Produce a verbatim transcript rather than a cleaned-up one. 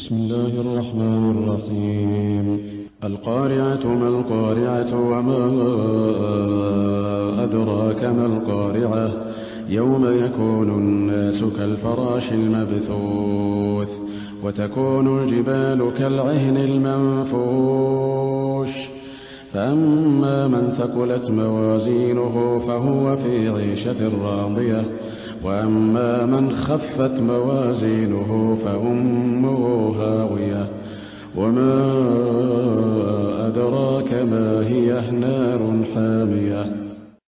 بسم الله الرحمن الرحيم القارعة ما القارعة وما أدراك ما القارعة يوم يكون الناس كالفراش المبثوث وتكون الجبال كالعهن المنفوش فأما من ثقلت موازينه فهو في عيشة راضية وأما من خفت موازينه فأمه هاوية وما أدراك ما هي نار حامية